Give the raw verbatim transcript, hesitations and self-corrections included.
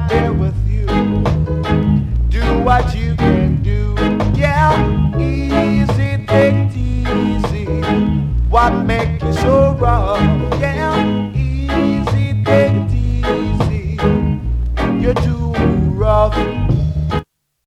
right there with you. Do what you can do. Yeah, easy, take it easy. What make you so rough? Yeah, easy, take it easy. You're too